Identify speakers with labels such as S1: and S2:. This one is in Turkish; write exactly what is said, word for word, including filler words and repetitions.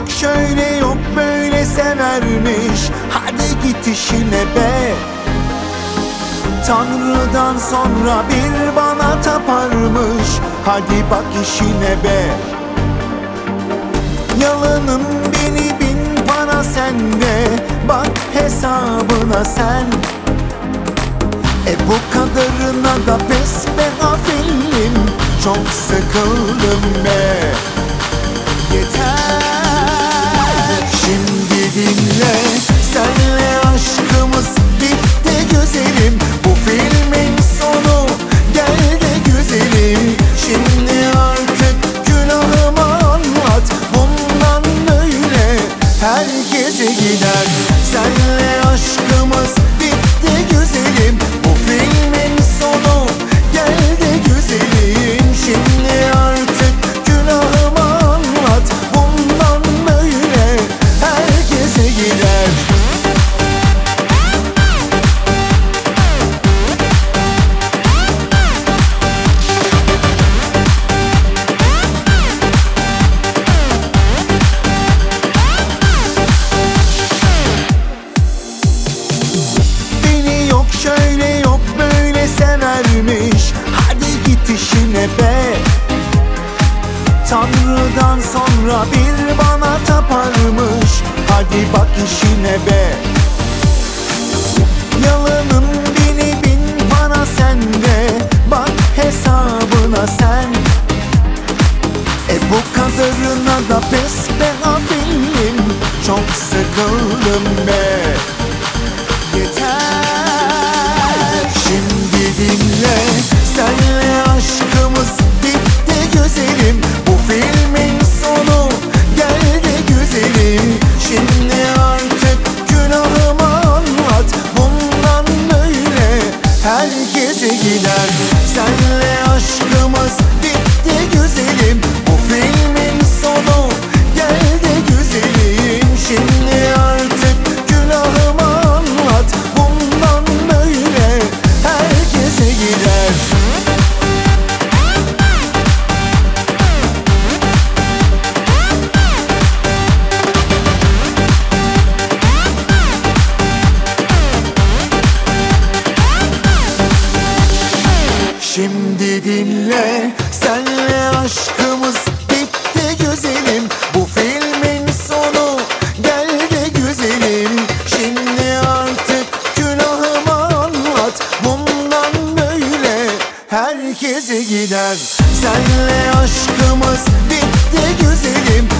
S1: yok şöyle yok böyle severmiş. Hadi git işine be. Tanrı'dan sonra bir bana taparmış. Hadi bak işine be. Yalanın beni bin para sende. Bak hesabına sen. E bu kadarına da pes be hafilim. Çok sıkıldım be. Yeter. Şimdi dinle. Senle aşkımız bitti güzelim. Bu filmin sonu geldi güzelim. Şimdi artık günahımı anlat. Bundan böyle herkese gider. Senle aşkımız bitti güzelim. Bu filmin sonu geldi güzelim. Şimdi artık günahımı anlat. Bundan böyle herkese gider. Şöyle yok böyle severmiş. Hadi git işine be. Tanrı'dan sonra bir bana taparmış. Hadi bak işine be. Yalanın bini bin para sende. Bak hesabına sen. E bu kadarına da pes be hafilim. Çok sıkıldım be. Yeter. Şimdi dinle. Senle aşkımız bitti güzelim. Bu filmin sonu geldi güzelim. Şimdi artık günahımı anlat. Bundan böyle herkese gider. Senle aşkımız bitti güzelim. Bu filmin sonu geldi güzelim. Şimdi artık günahımı anlat. Bundan böyle herkese gider. Şimdi dinle. Senle aşkımız bitti güzelim. Bu filmin sonu geldi güzelim. Şimdi artık günahımı anlat. Bundan böyle herkese gider. Senle aşkımız bitti güzelim.